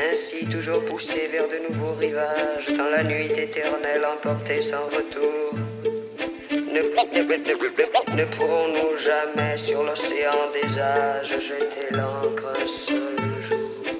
ainsi toujours poussés vers de nouveaux rivages, dans la nuit éternelle emportés sans retour. Ne pourrons-nous jamais sur l'océan des âges jeter l'ancre un seul jour?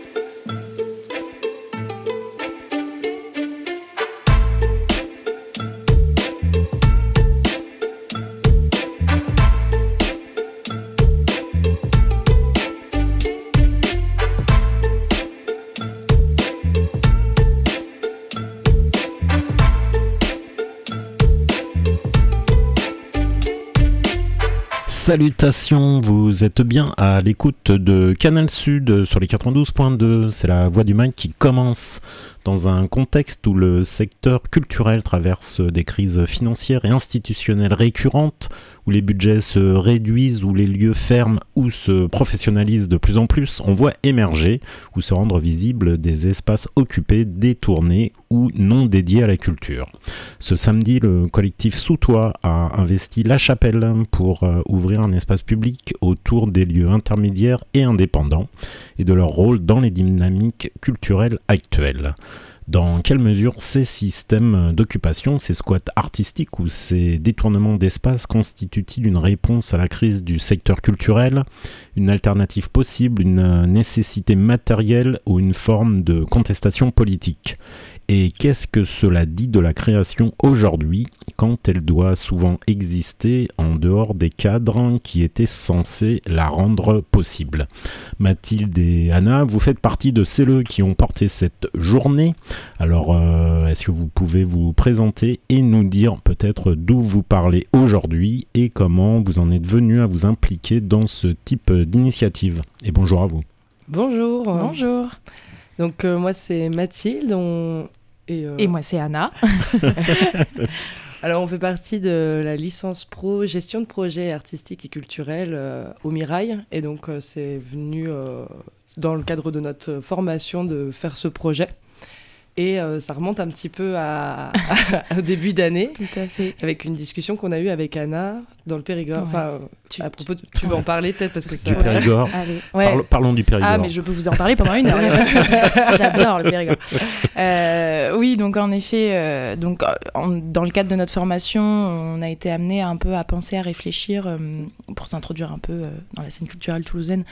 Salutations, vous êtes bien à l'écoute de Canal Sud sur les 92.2, c'est la Voix du Mag qui commence dans un contexte où le secteur culturel traverse des crises financières et institutionnelles récurrentes, où les budgets se réduisent, où les lieux ferment ou se professionnalisent de plus en plus. On voit émerger ou se rendre visibles des espaces occupés, détournés ou non dédiés à la culture. Ce samedi, le collectif Sous Toit a investi La Chapelle pour ouvrir un espace public autour des lieux intermédiaires et indépendants et de leur rôle dans les dynamiques culturelles actuelles. Dans quelle mesure ces systèmes d'occupation, ces squats artistiques ou ces détournements d'espace constituent-ils une réponse à la crise du secteur culturel, une alternative possible, une nécessité matérielle ou une forme de contestation politique ? Et qu'est-ce que cela dit de la création aujourd'hui, quand elle doit souvent exister en dehors des cadres qui étaient censés la rendre possible ? Mathilde et Anna, vous faites partie de celles qui ont porté cette journée. Alors, est-ce que vous pouvez vous présenter et nous dire peut-être d'où vous parlez aujourd'hui et comment vous en êtes venu à vous impliquer dans ce type d'initiative ? Et bonjour à vous. Bonjour. Bonjour. Donc moi c'est Mathilde et moi c'est Anna. Alors on fait partie de la licence pro gestion de projets artistiques et culturels au Mirail et donc c'est venu dans le cadre de notre formation de faire ce projet. Et ça remonte un petit peu au début d'année. Tout à fait. Avec une discussion qu'on a eue avec Anna dans le Périgord. Ouais. À propos tu veux en parler peut-être parce que du Périgord. Allez. Ouais. Parlons du Périgord. Ah, mais je peux vous en parler pendant une heure. J'adore le Périgord. Oui, donc en effet, dans le cadre de notre formation, on a été amené un peu à penser, à réfléchir, pour s'introduire un peu dans la scène culturelle toulousaine,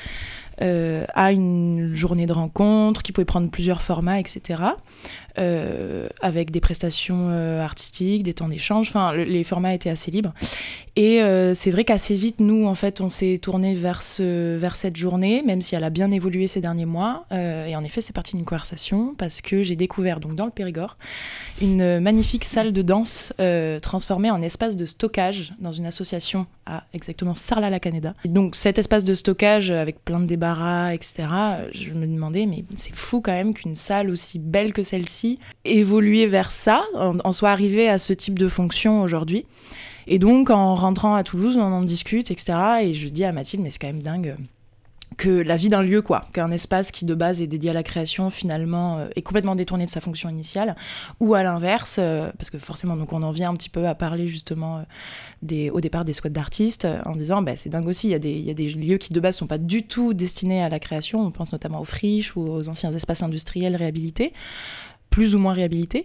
à une journée de rencontre qui pouvait prendre plusieurs formats, etc. Avec des prestations artistiques, des temps d'échange. Enfin, les formats étaient assez libres. Et c'est vrai qu'assez vite, nous, en fait, on s'est tourné vers cette journée, même si elle a bien évolué ces derniers mois. Et en effet, c'est parti d'une conversation parce que j'ai découvert, donc dans le Périgord, une magnifique salle de danse transformée en espace de stockage dans une association à exactement Sarlat-la-Canéda. Et donc cet espace de stockage avec plein de débarras, etc., je me demandais, mais c'est fou quand même qu'une salle aussi belle que celle-ci évoluer vers ça, en soit arrivée à ce type de fonction aujourd'hui. Et donc en rentrant à Toulouse, on en discute, etc. Et je dis à Mathilde, mais c'est quand même dingue que la vie d'un lieu, qu'un espace qui de base est dédié à la création finalement est complètement détourné de sa fonction initiale, ou à l'inverse, parce que forcément donc on en vient un petit peu à parler justement au départ des squats d'artistes, en disant c'est dingue aussi, il y a des lieux qui de base sont pas du tout destinés à la création, on pense notamment aux friches ou aux anciens espaces industriels réhabilités, plus ou moins réhabilité.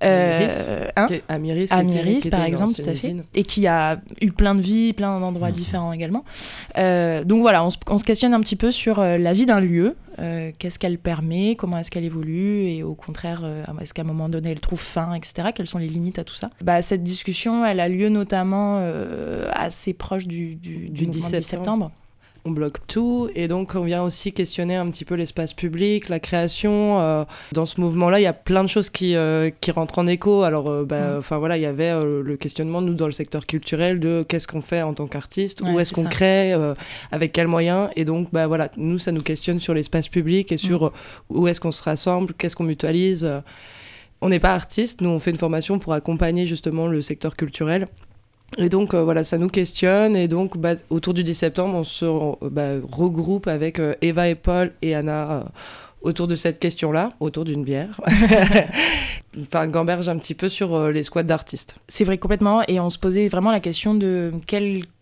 À Myris, par exemple, tout à fait. Et qui a eu plein de vies, plein d'endroits différents également. Donc voilà, on se questionne un petit peu sur la vie d'un lieu. Qu'est-ce qu'elle permet, comment est-ce qu'elle évolue, et au contraire, est-ce qu'à un moment donné, elle trouve fin, etc. Quelles sont les limites à tout ça ? Cette discussion, elle a lieu notamment assez proche du 10 septembre. On bloque tout et donc on vient aussi questionner un petit peu l'espace public, la création. Dans ce mouvement-là, il y a plein de choses qui rentrent en écho. Alors, il y avait le questionnement, nous, dans le secteur culturel, de qu'est-ce qu'on fait en tant qu'artiste, où est-ce qu'on crée, avec quels moyens. Et donc, nous, ça nous questionne sur l'espace public et sur où est-ce qu'on se rassemble, qu'est-ce qu'on mutualise. On n'est pas artiste, nous, on fait une formation pour accompagner justement le secteur culturel. Et donc, ça nous questionne. Et donc, autour du 10 septembre, on se regroupe avec Eva et Paul et Anna autour de cette question-là, autour d'une bière. Enfin, gamberge un petit peu sur les squats d'artistes. C'est vrai, complètement. Et on se posait vraiment la question de quelle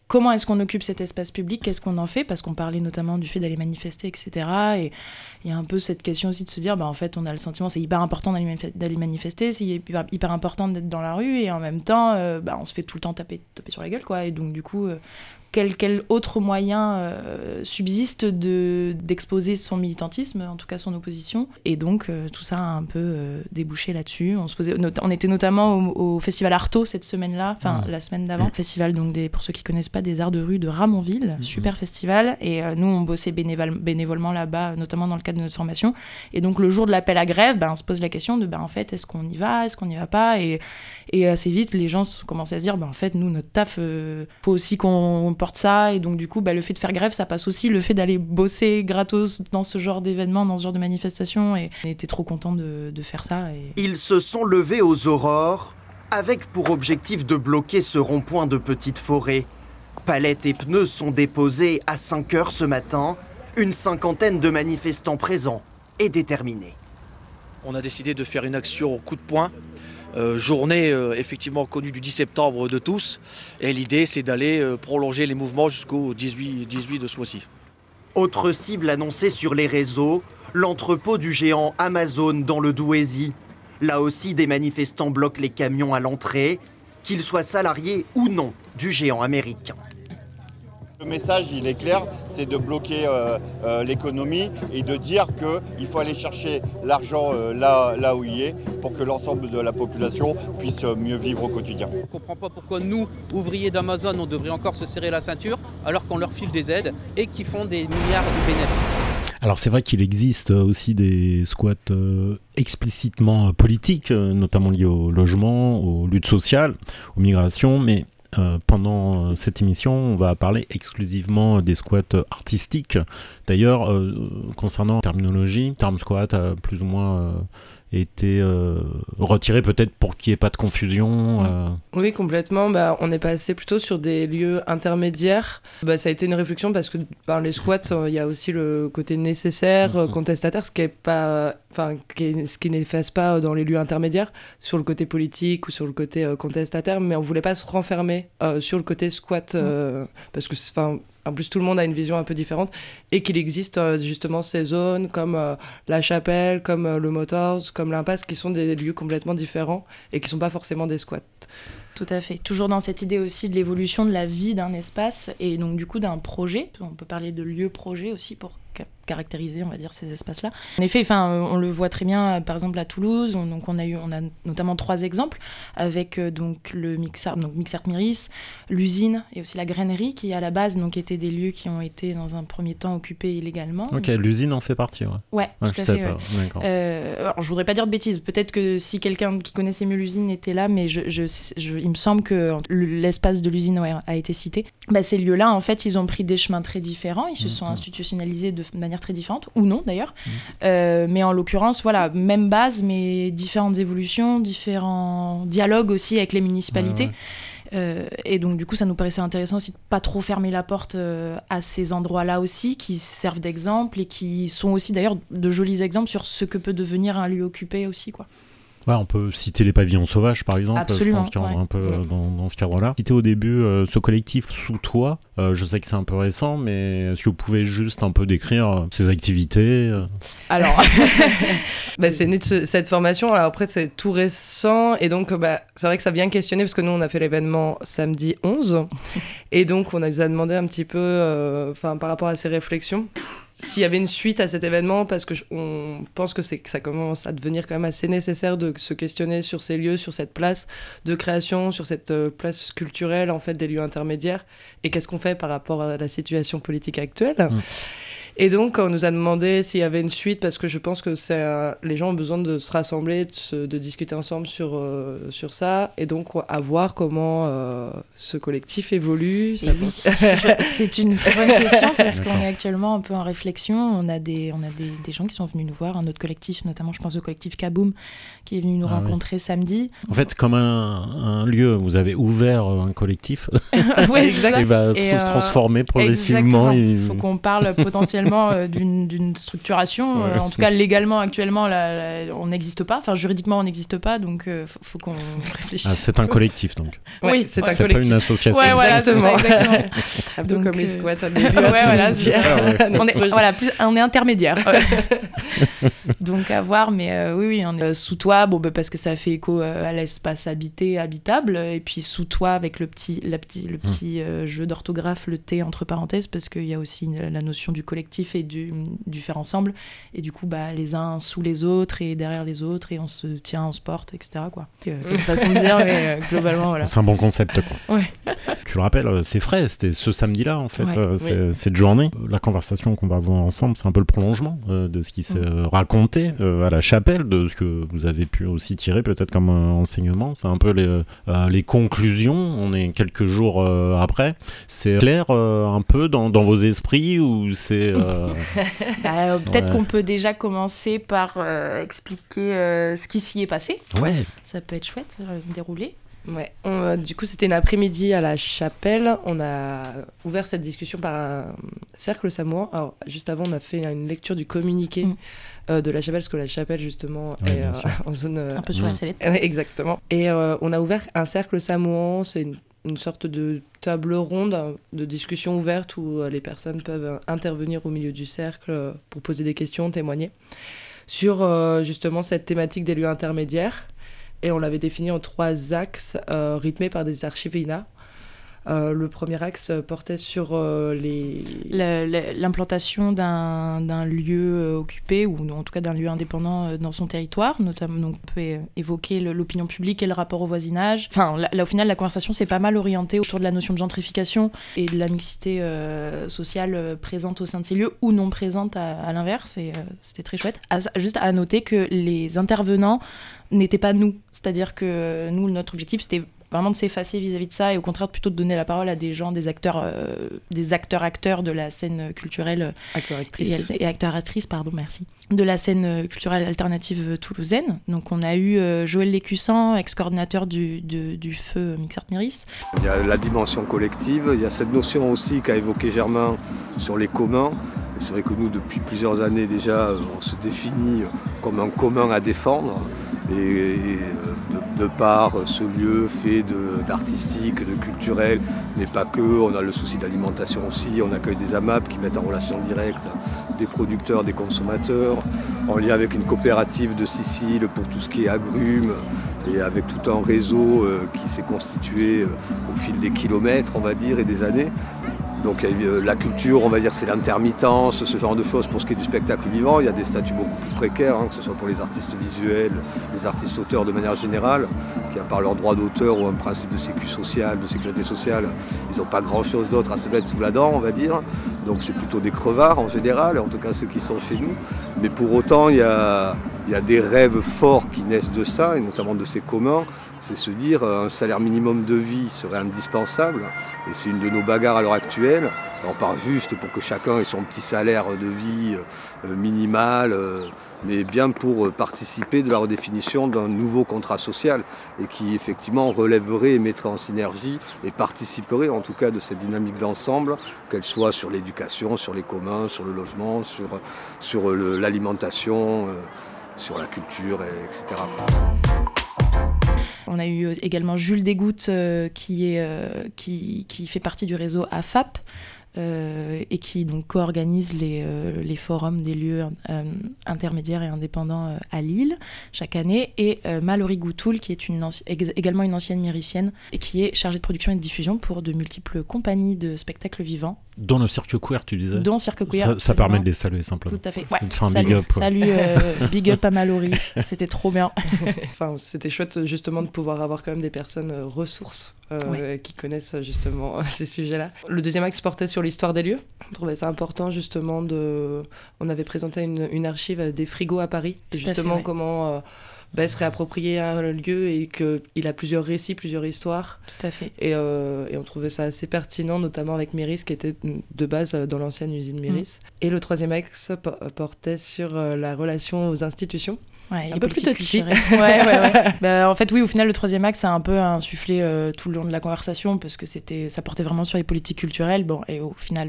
comment est-ce qu'on occupe cet espace public, qu'est-ce qu'on en fait, parce qu'on parlait notamment du fait d'aller manifester, etc. Et il y a un peu cette question aussi de se dire, en fait, on a le sentiment, c'est hyper important d'aller manifester, c'est hyper important d'être dans la rue, et en même temps, on se fait tout le temps taper sur la gueule, quoi. Et donc, du coup, quel autre moyen subsiste d'exposer son militantisme, en tout cas son opposition. Et donc, tout ça a un peu débouché là-dessus. On était notamment au Festival Artaud cette semaine-là, la semaine d'avant. Festival, donc, pour ceux qui ne connaissent pas, des arts de rue de Ramonville. Super festival. Et nous, on bossait bénévolement là-bas, notamment dans le cadre de notre formation. Et donc, le jour de l'appel à grève, on se pose la question de, en fait, est-ce qu'on y va, est-ce qu'on n'y va pas, et assez vite, les gens commençaient à se dire, en fait, nous, notre taf, faut aussi qu'on porte ça, et donc du coup le fait de faire grève, ça passe aussi le fait d'aller bosser gratos dans ce genre d'événements, dans ce genre de manifestations, et on était trop contents de faire ça. Ils se sont levés aux aurores avec pour objectif de bloquer ce rond-point de Petite Forêt. Palettes et pneus sont déposés à 5h ce matin, une 50aine de manifestants présents et déterminés. On a décidé de faire une action au coup de poing. Journée effectivement connue du 10 septembre de tous, et l'idée c'est d'aller prolonger les mouvements jusqu'au 18 de ce mois-ci. Autre cible annoncée sur les réseaux, l'entrepôt du géant Amazon dans le Douaisis. Là aussi, des manifestants bloquent les camions à l'entrée, qu'ils soient salariés ou non du géant américain. Le message, il est clair, c'est de bloquer l'économie et de dire qu'il faut aller chercher l'argent là où il est pour que l'ensemble de la population puisse mieux vivre au quotidien. On ne comprend pas pourquoi nous, ouvriers d'Amazon, on devrait encore se serrer la ceinture alors qu'on leur file des aides et qu'ils font des milliards de bénéfices. Alors c'est vrai qu'il existe aussi des squats explicitement politiques, notamment liés au logement, aux luttes sociales, aux migrations, mais pendant cette émission, on va parler exclusivement des squats artistiques. D'ailleurs, concernant la terminologie, terme squat a plus ou moins été retiré, peut-être pour qu'il n'y ait pas de confusion. Oui, complètement. On est passé plutôt sur des lieux intermédiaires. Ça a été une réflexion parce que les squats, il y a aussi le côté nécessaire, contestataire, ce qui n'efface pas dans les lieux intermédiaires, sur le côté politique ou sur le côté contestataire, mais on ne voulait pas se renfermer sur le côté squat, parce que en plus, tout le monde a une vision un peu différente, et qu'il existe justement ces zones comme la Chapelle, comme le Motors, comme l'Impasse, qui sont des lieux complètement différents et qui ne sont pas forcément des squats. Tout à fait. Toujours dans cette idée aussi de l'évolution de la vie d'un espace, et donc du coup d'un projet. On peut parler de lieu-projet aussi pour caractériser, on va dire, ces espaces-là. En effet, on le voit très bien, par exemple, à Toulouse. Donc on a notamment 3 exemples, avec donc le Mixart Miris, l'usine et aussi la grainerie, qui à la base donc étaient des lieux qui ont été dans un premier temps occupés illégalement. Ok, l'usine en fait partie, ouais. Tout à fait. D'accord. Alors je voudrais pas dire de bêtises. Peut-être que si quelqu'un qui connaissait mieux l'usine était là, mais il me semble que l'espace de l'usine a été cité. Ces lieux-là, en fait, ils ont pris des chemins très différents. Ils se sont institutionnalisés de manière très différente, ou non d'ailleurs. Mais en l'occurrence, voilà, même base, mais différentes évolutions, différents dialogues aussi avec les municipalités. Et donc du coup ça nous paraissait intéressant aussi de pas trop fermer la porte à ces endroits-là aussi, qui servent d'exemple et qui sont aussi d'ailleurs de jolis exemples sur ce que peut devenir un lieu occupé aussi, quoi. Ouais, on peut citer les pavillons sauvages, par exemple. Absolument, je pense qu'il y a un peu dans ce cadre-là. Citer au début ce collectif Sous Toit. Je sais que c'est un peu récent, mais est-ce que vous pouvez juste un peu décrire ses activités Alors, c'est né de cette formation. Alors après, c'est tout récent. Et donc, c'est vrai que ça vient questionner, parce que nous, on a fait l'événement samedi 11. Et donc, on nous a demandé un petit peu, par rapport à ces réflexions, s'il y avait une suite à cet événement, parce qu'on pense que ça commence à devenir quand même assez nécessaire de se questionner sur ces lieux, sur cette place de création, sur cette place culturelle en fait des lieux intermédiaires, et qu'est-ce qu'on fait par rapport à la situation politique actuelle. Et donc, on nous a demandé s'il y avait une suite, parce que je pense que les gens ont besoin de se rassembler, de discuter ensemble sur ça, et donc à voir comment ce collectif évolue. C'est une très bonne question, parce qu'on est actuellement un peu en réflexion. On a des gens qui sont venus nous voir, un autre collectif, notamment je pense au collectif Kaboom, qui est venu nous rencontrer samedi. En fait, c'est comme un lieu, vous avez ouvert un collectif, ouais, il va se transformer progressivement. Il faut qu'on parle potentiellement finalement d'une structuration. En tout cas, légalement, actuellement, on n'existe pas. Enfin, juridiquement, on n'existe pas, donc faut qu'on réfléchisse. C'est un collectif, donc. Oui, c'est un collectif. C'est pas une association. Ouais, voilà, exactement. Un peu comme les squats à début. On est intermédiaire. Donc à voir, mais oui, on est sous toit, parce que ça fait écho à l'espace habitable, et puis sous toit avec le petit jeu d'orthographe, le T entre parenthèses, parce qu'il y a aussi la notion du collectif et du faire ensemble, et du coup les uns sous les autres et derrière les autres, et on se tient, on se porte, etc. quoi. Une façon de dire, mais globalement voilà. C'est un bon concept, quoi. Ouais. Tu le rappelles, c'est frais, c'était ce samedi-là en fait, cette journée. La conversation qu'on va avoir ensemble, c'est un peu le prolongement de ce qui s'est raconté à la chapelle, de ce que vous avez pu aussi tirer peut-être comme enseignement. C'est un peu les conclusions. On est quelques jours après. C'est clair un peu dans vos esprits, ou c'est... peut-être qu'on peut déjà commencer par expliquer ce qui s'y est passé. Ouais. Ça peut être chouette, dérouler. Ouais, du coup c'était une après-midi à la chapelle, on a ouvert cette discussion par un cercle samoan. Alors juste avant on a fait une lecture du communiqué de la chapelle, parce que la chapelle justement est en zone... un peu sur la sellette. Exactement. Et on a ouvert un cercle samoan, c'est une sorte de table ronde de discussion ouverte où les personnes peuvent intervenir au milieu du cercle pour poser des questions, témoigner sur justement cette thématique des lieux intermédiaires. Et on l'avait défini en 3 axes rythmés par des archives INA. Le premier axe portait sur l'implantation d'un lieu occupé, ou en tout cas d'un lieu indépendant dans son territoire. Notamment, donc, on peut évoquer l'opinion publique et le rapport au voisinage. Enfin, là, au final, la conversation s'est pas mal orientée autour de la notion de gentrification et de la mixité sociale présente au sein de ces lieux, ou non présente à l'inverse. Et c'était très chouette. Juste à noter que les intervenants n'étaient pas nous. C'est-à-dire que nous, notre objectif, c'était vraiment de s'effacer vis-à-vis de ça, et au contraire plutôt de donner la parole à des gens, des acteurs de la scène culturelle et acteurs-actrices, merci, de la scène culturelle alternative toulousaine. Donc on a eu Joël Lécussan, ex-coordinateur du Feu Mixart Méris. Il y a la dimension collective, il y a cette notion aussi qu'a évoqué Germain sur les communs. Et c'est vrai que nous, depuis plusieurs années déjà, on se définit comme un commun à défendre. Et de par ce lieu fait d'artistique, de culturel, mais pas que, on a le souci d'alimentation aussi, on accueille des AMAP qui mettent en relation directe des producteurs, des consommateurs, en lien avec une coopérative de Sicile pour tout ce qui est agrumes, et avec tout un réseau qui s'est constitué au fil des kilomètres, on va dire, et des années. Donc la culture, on va dire, c'est l'intermittence, ce genre de choses pour ce qui est du spectacle vivant. Il y a des statuts beaucoup plus précaires, que ce soit pour les artistes visuels, les artistes auteurs de manière générale, qui à part leur droit d'auteur ou un principe de sécurité sociale, ils n'ont pas grand-chose d'autre à se mettre sous la dent, on va dire. Donc c'est plutôt des crevards en général, en tout cas ceux qui sont chez nous. Mais pour autant, il y a des rêves forts qui naissent de ça, et notamment de ces communs. C'est se dire un salaire minimum de vie serait indispensable, et c'est une de nos bagarres à l'heure actuelle. On part juste pour que chacun ait son petit salaire de vie minimal, mais bien pour participer de la redéfinition d'un nouveau contrat social, et qui effectivement relèverait et mettrait en synergie et participerait en tout cas de cette dynamique d'ensemble, qu'elle soit sur l'éducation, sur les communs, sur le logement, sur l'alimentation, sur la culture, etc. On a eu également Jules Desgouttes qui fait partie du réseau AFAP et qui donc co-organise les forums des lieux intermédiaires et indépendants à Lille chaque année, et Mallory Goutoul qui est également une ancienne méricienne et qui est chargée de production et de diffusion pour de multiples compagnies de spectacles vivants. Dans le Cirque Queer, tu disais. Dans le Cirque Queer. Ça permet de les saluer simplement. Tout à fait. Ouais. Big up. Salut, big up à Mallory. C'était trop bien. Enfin, c'était chouette justement de pouvoir avoir quand même des personnes ressources qui connaissent justement ces sujets-là. Le deuxième axe portait sur l'histoire des lieux. On trouvait ça important justement on avait présenté une archive des frigos à Paris. Et justement comment se réapproprier un lieu et qu'il a plusieurs récits, plusieurs histoires. Tout à fait. Et on trouvait ça assez pertinent, notamment avec Méris, qui était de base dans l'ancienne usine Méris. Et le troisième axe portait sur la relation aux institutions. Ouais, un peu plus touchy. Ouais. En fait, oui, au final, le troisième acte, ça a un peu insufflé tout le long de la conversation parce que ça portait vraiment sur les politiques culturelles. Bon, et au final,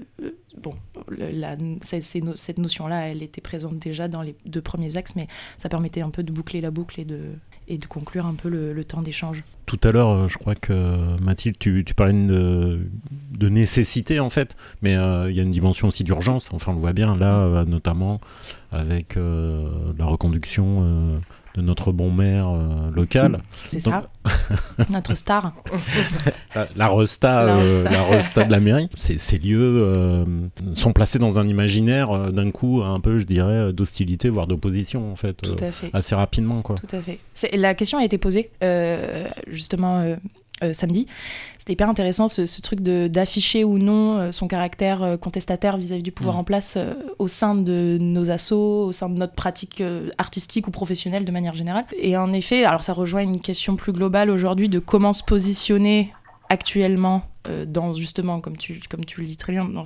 cette notion-là, elle était présente déjà dans les 2 premiers axes, mais ça permettait un peu de boucler la boucle et de conclure un peu le temps d'échange. Tout à l'heure, je crois que Mathilde, tu parlais de nécessité en fait, mais il y a une dimension aussi d'urgence. Enfin, on le voit bien là, notamment avec la reconduction de notre bon maire local. C'est ça, notre star. La resta de la mairie. Ces lieux sont placés dans un imaginaire d'un coup un peu, je dirais, d'hostilité, voire d'opposition en fait. Tout à fait. Assez rapidement, quoi. Tout à fait. La question a été posée justement samedi. C'était hyper intéressant ce truc d'afficher ou non son caractère contestataire vis-à-vis du pouvoir en place au sein de nos assos, au sein de notre pratique artistique ou professionnelle de manière générale. Et en effet, alors ça rejoint une question plus globale aujourd'hui de comment se positionner actuellement dans justement, comme tu le dis très bien, dans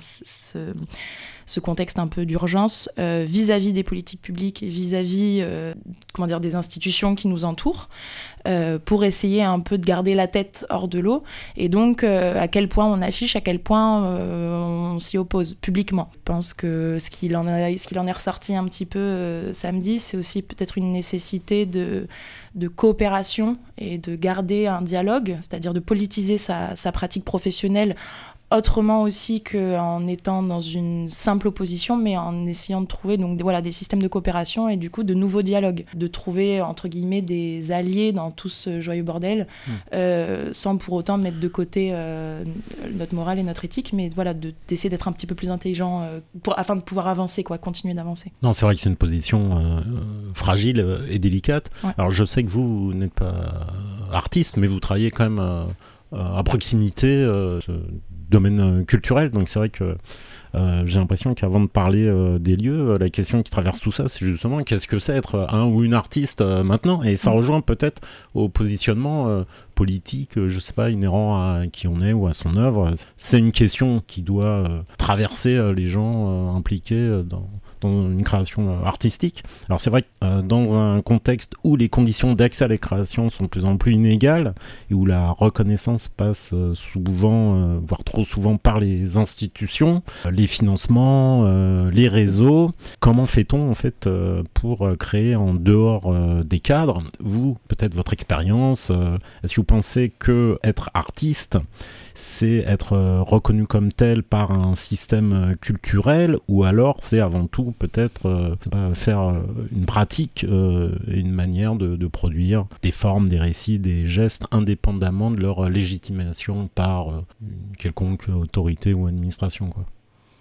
ce contexte un peu d'urgence vis-à-vis des politiques publiques et vis-à-vis des institutions qui nous entourent pour essayer un peu de garder la tête hors de l'eau et donc à quel point on affiche, à quel point on s'y oppose publiquement. Je pense que ce qu'il en est ressorti un petit peu samedi, c'est aussi peut-être une nécessité de coopération et de garder un dialogue, c'est-à-dire de politiser sa pratique professionnelle autrement aussi qu'en étant dans une simple opposition, mais en essayant de trouver des systèmes de coopération et du coup de nouveaux dialogues, de trouver entre guillemets des alliés dans tout ce joyeux bordel, sans pour autant mettre de côté notre morale et notre éthique, mais voilà, d'essayer d'être un petit peu plus intelligent afin de pouvoir avancer, continuer d'avancer. Non, c'est vrai que c'est une position fragile et délicate. Ouais. Alors je sais que vous n'êtes pas artiste, mais vous travaillez quand même à proximité domaine culturel, donc c'est vrai que j'ai l'impression qu'avant de parler des lieux, la question qui traverse tout ça, c'est justement qu'est-ce que c'est être un ou une artiste maintenant, et ça rejoint peut-être au positionnement politique, je sais pas, inhérent à qui on est ou à son œuvre. C'est une question qui doit traverser les gens impliqués dans une création artistique. Alors c'est vrai que dans un contexte où les conditions d'accès à la création sont de plus en plus inégales et où la reconnaissance passe souvent, voire trop souvent par les institutions, les financements, les réseaux, comment fait-on en fait pour créer en dehors des cadres? Vous, peut-être votre expérience, est-ce que vous pensez que être artiste, c'est être reconnu comme tel par un système culturel, ou alors c'est avant tout peut-être faire une pratique et une manière de produire des formes, des récits, des gestes indépendamment de leur légitimation par une quelconque autorité ou administration, quoi.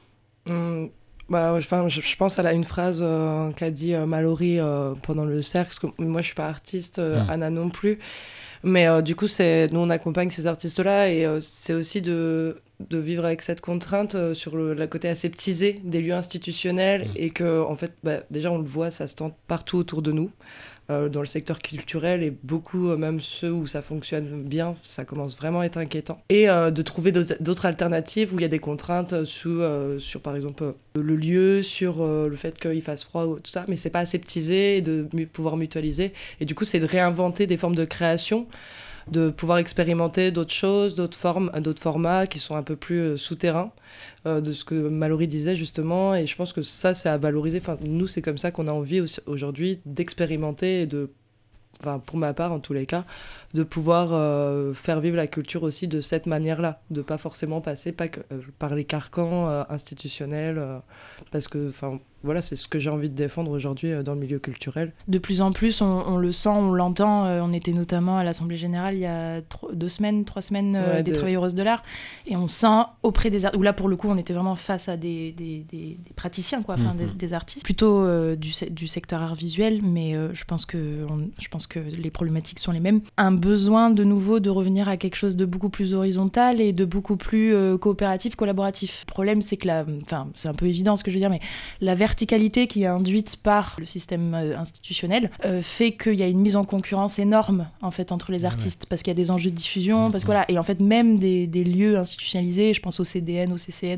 Je pense à une phrase qu'a dit Mallory pendant le cercle, parce que moi je suis pas artiste, Anna non plus. Mais du coup, nous on accompagne ces artistes-là et c'est aussi de vivre avec cette contrainte sur le côté aseptisé des lieux institutionnels et que, en fait, déjà on le voit, ça se tente partout autour de nous, dans le secteur culturel et beaucoup, même ceux où ça fonctionne bien, ça commence vraiment à être inquiétant. Et de trouver d'autres alternatives où il y a des contraintes sur par exemple, le lieu, sur le fait qu'il fasse froid, tout ça, mais c'est pas aseptisé et de pouvoir mutualiser. Et du coup, c'est de réinventer des formes de création, de pouvoir expérimenter d'autres choses, d'autres formats qui sont un peu plus souterrains, de ce que Mallory disait justement, et je pense que ça, c'est à valoriser. Enfin, nous, c'est comme ça qu'on a envie aujourd'hui d'expérimenter et pour ma part en tous les cas, de pouvoir faire vivre la culture aussi de cette manière-là, de pas forcément passer par les carcans institutionnels, parce que voilà, c'est ce que j'ai envie de défendre aujourd'hui dans le milieu culturel. De plus en plus, on le sent, on l'entend. On était notamment à l'Assemblée Générale il y a 3 semaines des travailleuses de l'art. Et on sent auprès des artistes, où là pour le coup on était vraiment face à des praticiens, des artistes, plutôt du secteur art visuel, mais je pense que les problématiques sont les mêmes. Un besoin de nouveau de revenir à quelque chose de beaucoup plus horizontal et de beaucoup plus coopératif, collaboratif. Le problème, c'est que c'est un peu évident ce que je veux dire, mais la verticalité qui est induite par le système institutionnel fait qu'il y a une mise en concurrence énorme en fait entre les artistes, parce qu'il y a des enjeux de diffusion, parce que voilà, et en fait même des lieux institutionnalisés, je pense au CDN, au CCN,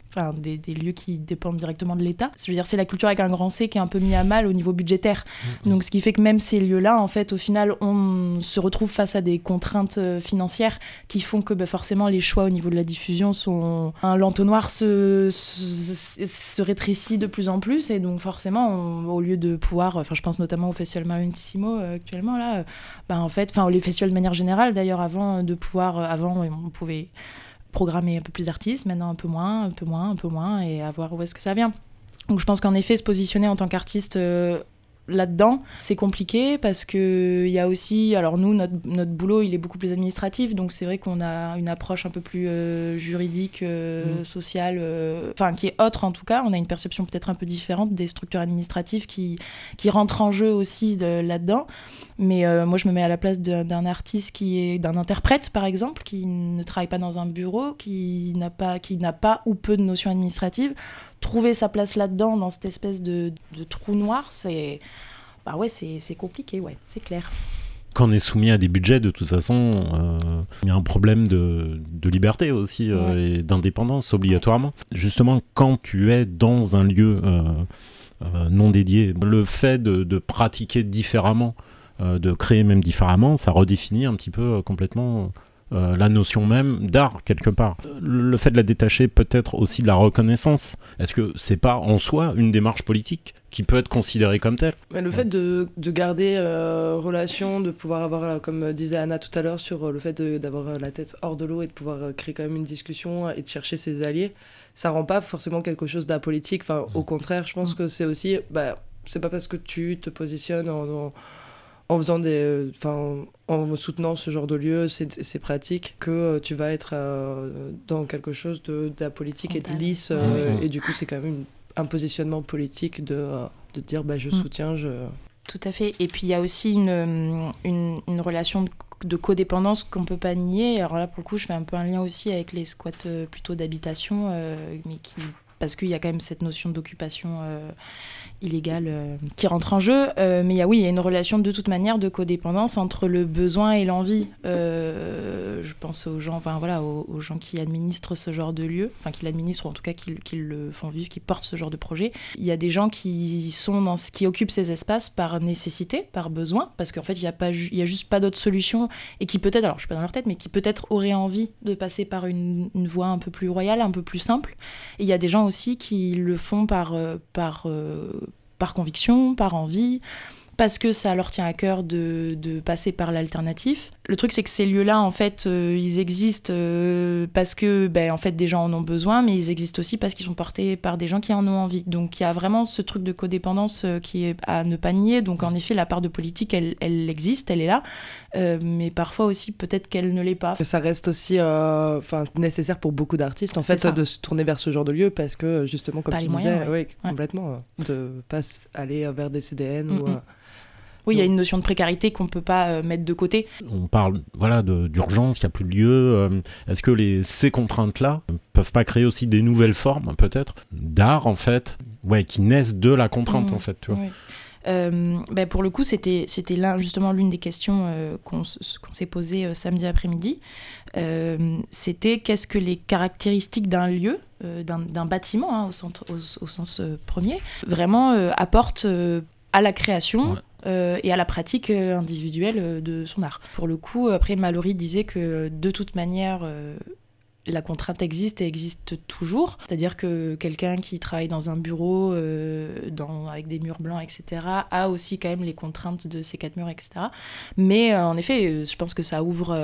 enfin des lieux qui dépendent directement de l'État. Je veux dire, c'est la culture avec un grand C qui est un peu mis à mal au niveau budgétaire. Donc ce qui fait que même ces lieux-là, en fait, au final, on se retrouve face à des contraintes financières qui font que forcément les choix au niveau de la diffusion sont... L'entonnoir se rétrécit de plus en plus, et donc forcément, au lieu de pouvoir... Enfin, je pense notamment au Festival Marinissimo actuellement, là, en fait, les festivals de manière générale, d'ailleurs, avant, on pouvait programmer un peu plus d'artistes, maintenant un peu moins, et à voir où est-ce que ça vient. Donc je pense qu'en effet, se positionner en tant qu'artiste là-dedans, c'est compliqué parce qu'il y a aussi... Alors nous, notre boulot, il est beaucoup plus administratif, donc c'est vrai qu'on a une approche un peu plus juridique, sociale, qui est autre en tout cas. On a une perception peut-être un peu différente des structures administratives qui rentrent en jeu aussi là-dedans. Mais moi, je me mets à la place d'un artiste d'un interprète, par exemple, qui ne travaille pas dans un bureau, qui n'a pas ou peu de notions administratives. Trouver sa place là-dedans, dans cette espèce de trou noir, c'est compliqué, ouais, c'est clair. Quand on est soumis à des budgets, de toute façon, il y a un problème de liberté aussi, et d'indépendance, obligatoirement. Justement, quand tu es dans un lieu non dédié, le fait de pratiquer différemment, de créer même différemment, ça redéfinit un petit peu complètement... la notion même d'art, quelque part. Le fait de la détacher, peut-être aussi de la reconnaissance. Est-ce que c'est pas en soi une démarche politique qui peut être considérée comme telle ? Mais le fait de garder relation, de pouvoir avoir, comme disait Anna tout à l'heure, sur le fait d'avoir la tête hors de l'eau et de pouvoir créer quand même une discussion et de chercher ses alliés, ça rend pas forcément quelque chose d'apolitique. Enfin, au contraire, je pense que c'est aussi... c'est pas parce que tu te positionnes en faisant en soutenant ce genre de lieu, ces pratiques, que tu vas être dans quelque chose d'apolitique et de lisse. Et du coup, c'est quand même un positionnement politique de dire je soutiens, Tout à fait. Et puis, il y a aussi une relation de codépendance qu'on ne peut pas nier. Alors là, pour le coup, je fais un peu un lien aussi avec les squats plutôt d'habitation, parce qu'il y a quand même cette notion d'occupation illégale qui rentre en jeu. Mais il y a une relation de toute manière de codépendance entre le besoin et l'envie. Je pense aux gens, aux gens qui administrent ce genre de lieu, qui l'administrent, ou en tout cas qui le font vivre, qui portent ce genre de projet. Il y a des gens qui occupent ces espaces par nécessité, par besoin, parce qu'en fait, il y a juste pas d'autre solution, et qui peut-être, alors je suis pas dans leur tête, mais qui peut-être auraient envie de passer par une voie un peu plus royale, un peu plus simple. Et il y a des gens aussi qui le font par conviction, par envie, parce que ça leur tient à cœur de passer par l'alternatif. Le truc, c'est que ces lieux-là, en fait, ils existent parce que, en fait, des gens en ont besoin, mais ils existent aussi parce qu'ils sont portés par des gens qui en ont envie. Donc, il y a vraiment ce truc de codépendance qui est à ne pas nier. Donc, en effet, la part de politique, elle existe, elle est là, mais parfois aussi, peut-être qu'elle ne l'est pas. Ça reste aussi nécessaire pour beaucoup d'artistes, en fait, de se tourner vers ce genre de lieu, parce que, justement, comme tu disais, complètement, de ne pas aller vers des CDN ou... Oui, il y a une notion de précarité qu'on ne peut pas mettre de côté. On parle d'urgence, il n'y a plus de lieu. Est-ce que ces contraintes-là ne peuvent pas créer aussi des nouvelles formes, peut-être, d'art, en fait, qui naissent de la contrainte, en fait, tu vois. Oui. Pour le coup, c'était là, justement, l'une des questions qu'on s'est posées samedi après-midi. C'était qu'est-ce que les caractéristiques d'un lieu, d'un bâtiment, au sens premier, vraiment apportent à la création. Ouais. Et à la pratique individuelle de son art. Pour le coup, après, Mallory disait que de toute manière, la contrainte existe et existe toujours. C'est-à-dire que quelqu'un qui travaille dans un bureau avec des murs blancs, etc., a aussi quand même les contraintes de ces 4 murs, etc. Mais en effet, je pense que ça ouvre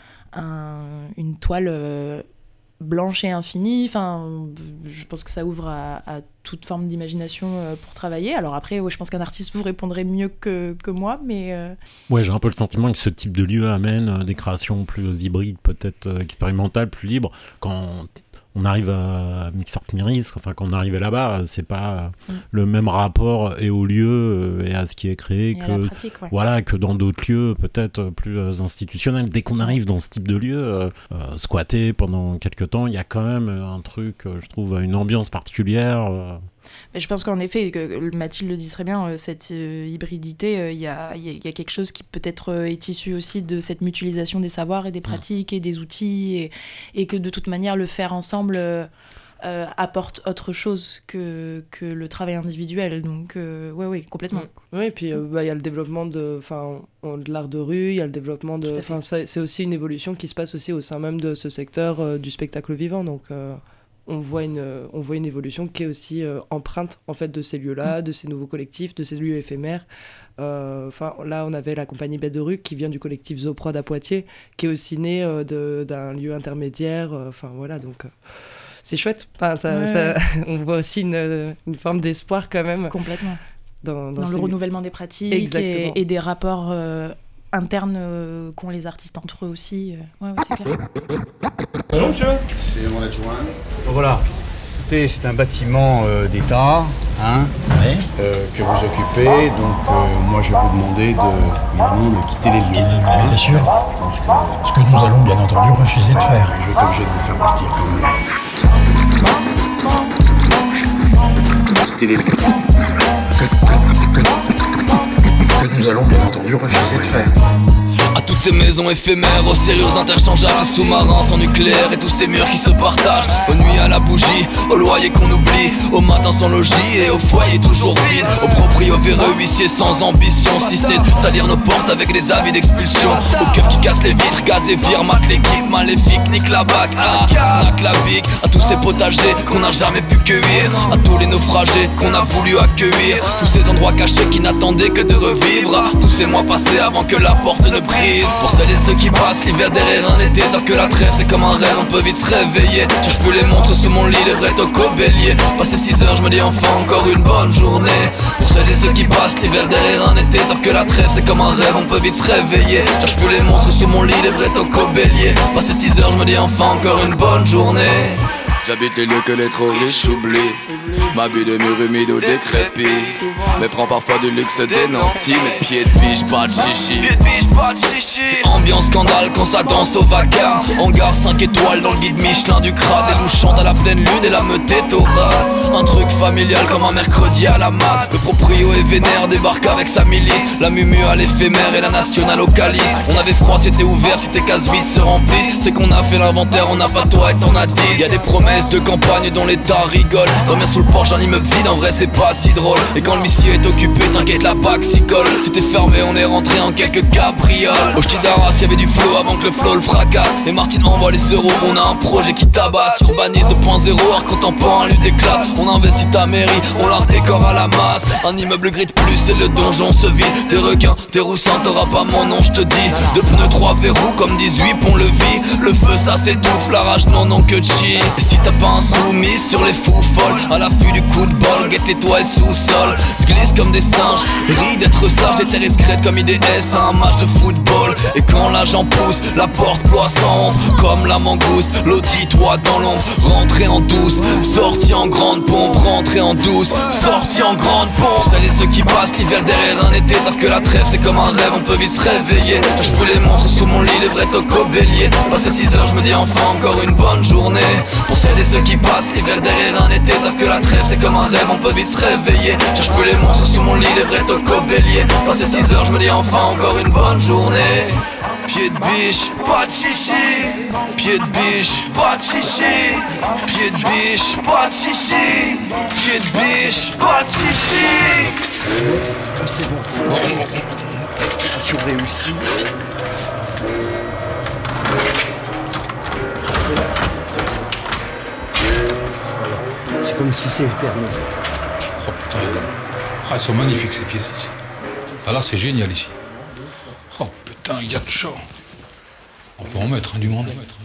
une toile blanche et infinie. Je pense que ça ouvre à toute forme d'imagination pour travailler. Alors après, je pense qu'un artiste vous répondrait mieux que moi, mais... Ouais, j'ai un peu le sentiment que ce type de lieu amène des créations plus hybrides, peut-être expérimentales, plus libres. Quand on arrive à Mixart-Miris, quand on arrive là-bas, c'est pas le même rapport et au lieu et à ce qui est créé que dans d'autres lieux peut-être plus institutionnels. Dès qu'on arrive dans ce type de lieu, squatter pendant quelques temps, il y a quand même un truc, je trouve, une ambiance particulière. Mais je pense qu'en effet, Mathilde le dit très bien, cette hybridité, il y a quelque chose qui peut-être est issu aussi de cette mutualisation des savoirs et des pratiques et des outils, et que de toute manière, le faire ensemble apporte autre chose que le travail individuel. Donc, oui, complètement. Oui, et puis il y a le développement de l'art de rue, il y a le développement de... c'est aussi une évolution qui se passe aussi au sein même de ce secteur du spectacle vivant. Donc, on voit une évolution qui est aussi empreinte en fait, de ces lieux-là, de ces nouveaux collectifs, de ces lieux éphémères. Là, on avait la compagnie Bête de Rue qui vient du collectif Zoprod à Poitiers, qui est aussi né d'un lieu intermédiaire. Donc... c'est chouette. On voit aussi une forme d'espoir quand même. Complètement. Dans le lieux. renouvellement des pratiques et des rapports internes qu'ont les artistes entre eux aussi. C'est clair. Bonjour monsieur. C'est mon adjoint. Voilà. Écoutez, c'est un bâtiment d'État que vous occupez. Donc moi je vais vous demander de quitter les lieux. Bien sûr. Ce que nous allons bien entendu refuser de faire. Je vais être obligé de vous faire partir quand même. Quitter les lieux. Que nous allons bien entendu refuser de faire. À toutes ces maisons éphémères, aux serrures interchangeables, sous-marins sans nucléaire et tous ces murs qui se partagent. Aux nuits à la bougie, au loyer qu'on oublie, au matin sans logis et au foyer toujours vide. Aux proprios véreux, huissiers sans ambition, si ce n'est de salir nos portes avec des avis d'expulsion. Aux keufs qui cassent les vitres, gaz et virent, matent l'équipe maléfique, nique la bac, naque la bique. À tous ces potagers qu'on n'a jamais pu cueillir, à tous les naufragés qu'on a voulu accueillir, tous ces endroits cachés qui n'attendaient que de revivre, tous ces mois passés avant que la porte ne brise. Pour celles et ceux qui passent l'hiver derrière un été, savent que la trêve c'est comme un rêve, on peut vite se réveiller. Cherche plus les montres sous mon lit, les vrais toco bélier. Passé 6 heures, je me dis enfin encore une bonne journée. Pour celles et ceux qui passent l'hiver derrière un été, savent que la trêve c'est comme un rêve, on peut vite se réveiller. Cherche plus les montres sous mon lit, les vrais toco bélier. Passé 6 heures, je me dis enfin encore une bonne journée. J'habite les lieux que les trop riches oublient. M'habille de murs humides ou décrépits, mais prends parfois du luxe des nantis. Mes pieds de biche, pas de chichi. C'est ambiance scandale quand ça danse au vacarme. Hangar 5 étoiles dans le guide Michelin du crabe. Les loups chantent à la pleine lune et la meute est au ras. Un truc familial comme un mercredi à la mat. Le proprio est vénère, débarque avec sa milice. La mumu à l'éphémère et la nationale au calice. On avait froid, c'était ouvert, c'était casse vide se remplissent. C'est qu'on a fait l'inventaire, on n'a pas toi et t'en as 10. Y'a des promesses de campagne dont l'État rigole. Dormir sous le porche d'un immeuble vide, en vrai c'est pas si drôle. Et quand le missier est occupé, t'inquiète la BAC s'y colle. C'était fermé, on est rentré en quelques cabrioles. Au ch'ti d'Arras, y'avait du flow avant que le flow le fracasse. Et Martine envoie les euros, on a un projet qui tabasse. Urbaniste 2.0, art contemporain, lutte des classes. On investit ta mairie, on la redécore à la masse. Un immeuble gris de plus et le donjon se vide. T'es requin, t'es roussin, t'auras pas mon nom, je te dis. 2 pneus, 3 verrous, comme 18 pont-levis. Le feu ça s'étouffe, la rage non que chi. Et si t'as pas un soumis sur les fous folles, à l'affût du coup de bol, guette les toits et sous-sol. Se glisse comme des singes, rit d'être sage, des terres excrètes comme IDS à un match de football. Et quand l'agent pousse, la porte ploie sans honte, comme la mangouste, l'audit-toi dans l'ombre. Rentrer en douce, sorti en grande pompe, rentrer en douce, sorti en grande pompe. Celles et ceux qui passent l'hiver derrière un été, savent que la trêve c'est comme un rêve, on peut vite se réveiller. Je peux les montres sous mon lit, les vrais toco bélier. Passé 6 heures, je me dis enfin encore une bonne journée. Pour celles et ceux qui passent l'hiver derrière un été, savent que la trêve c'est comme un rêve, on peut vite se réveiller. Cherche plus les monstres sous mon lit, les vrais toco bélier. Passé 6 heures, je me dis enfin encore une bonne journée. Pied de biche, pas de chichi. Pied de biche, pas de chichi. Pied de biche, pas de chichi. Pied de biche, pas de chichi. C'est bon. Si on réussit. C'est comme si c'est fermé. Oh putain, elles sont magnifiques ces pièces ici. Ah là, c'est génial ici. Oh putain, il y a de chaud. On peut en mettre du monde.